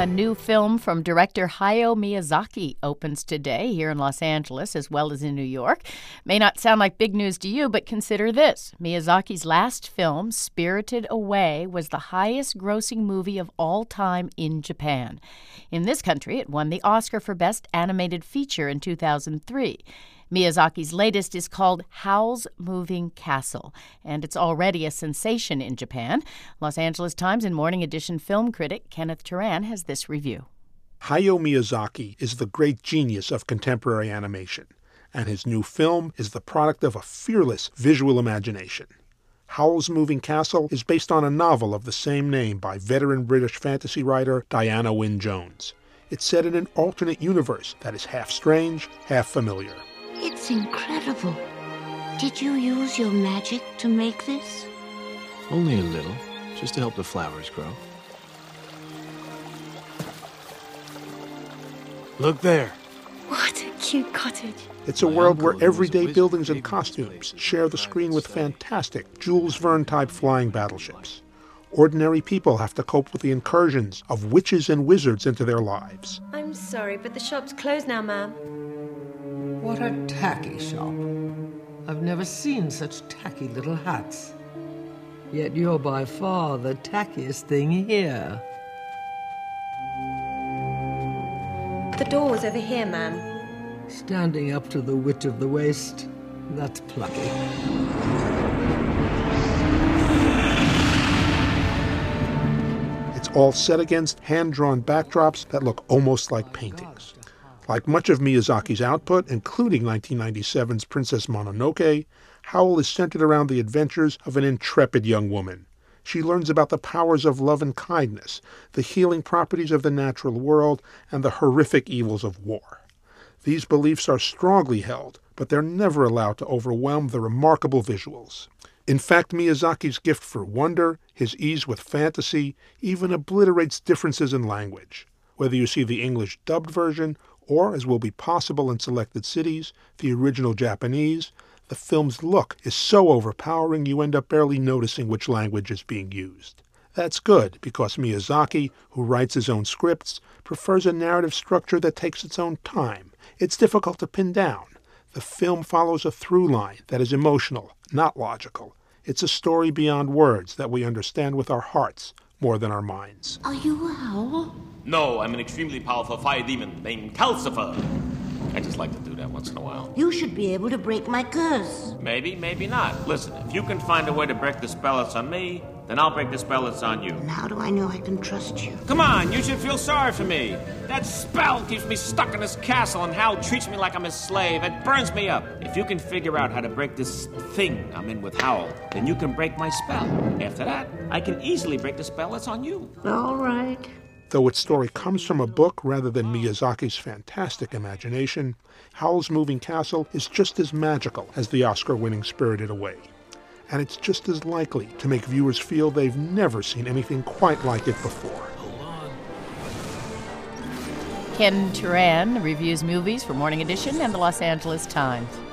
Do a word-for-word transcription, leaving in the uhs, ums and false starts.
A new film from director Hayao Miyazaki opens today here in Los Angeles as well as in New York. May not sound like big news to you, but consider this. Miyazaki's last film, Spirited Away, was the highest-grossing movie of all time in Japan. In this country, it won the Oscar for Best Animated Feature in two thousand three. Miyazaki's latest is called Howl's Moving Castle, and it's already a sensation in Japan. Los Angeles Times and Morning Edition film critic Kenneth Turan has this review. Hayao Miyazaki is the great genius of contemporary animation, and his new film is the product of a fearless visual imagination. Howl's Moving Castle is based on a novel of the same name by veteran British fantasy writer Diana Wynne Jones. It's set in an alternate universe that is half strange, half familiar. It's incredible. Did you use your magic to make this? Only a little, just to help the flowers grow. Look there. What a cute cottage. It's a world where everyday buildings and costumes share the screen with fantastic Jules Verne-type flying battleships. Ordinary people have to cope with the incursions of witches and wizards into their lives. I'm sorry, but the shop's closed now, ma'am. What a tacky shop. I've never seen such tacky little hats. Yet you're by far the tackiest thing here. The door was over here, ma'am. Standing up to the wit of the waist, that's plucky. It's all set against hand-drawn backdrops that look almost like paintings. Like much of Miyazaki's output, including nineteen ninety-seven's Princess Mononoke, Howl is centered around the adventures of an intrepid young woman. She learns about the powers of love and kindness, the healing properties of the natural world, and the horrific evils of war. These beliefs are strongly held, but they're never allowed to overwhelm the remarkable visuals. In fact, Miyazaki's gift for wonder, his ease with fantasy, even obliterates differences in language. Whether you see the English dubbed version or, as will be possible in selected cities, the original Japanese, the film's look is so overpowering you end up barely noticing which language is being used. That's good, because Miyazaki, who writes his own scripts, prefers a narrative structure that takes its own time. It's difficult to pin down. The film follows a through line that is emotional, not logical. It's a story beyond words that we understand with our hearts more than our minds. Are you a howl? No, I'm an extremely powerful fire demon named Calcifer. I just like to do that once in a while. You should be able to break my curse. Maybe, maybe not. Listen, if you can find a way to break the spell that's on me, then I'll break the spell that's on you. And how do I know I can trust you? Come on, you should feel sorry for me. That spell keeps me stuck in this castle, and Hal treats me like I'm his slave. It burns me up. If you can figure out how to break this thing I'm in with Howl, then you can break my spell. After that, I can easily break the spell that's on you. All right. Though its story comes from a book rather than Miyazaki's fantastic imagination, Howl's Moving Castle is just as magical as the Oscar-winning Spirited Away. And it's just as likely to make viewers feel they've never seen anything quite like it before. Ken Turan reviews movies for Morning Edition and the Los Angeles Times.